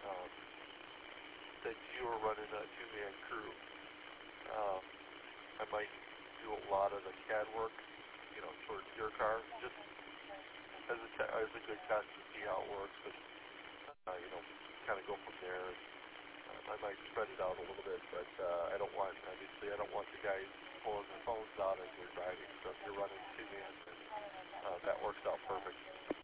um, that you are running a two-man crew. Um, I might do a lot of the CAD work, towards your car, just as a good test to see how it works, but kind of go from there. I might spread it out a little bit, but I don't want the guys pulling their phones out as they're driving. So if you're running two man, that works out perfect.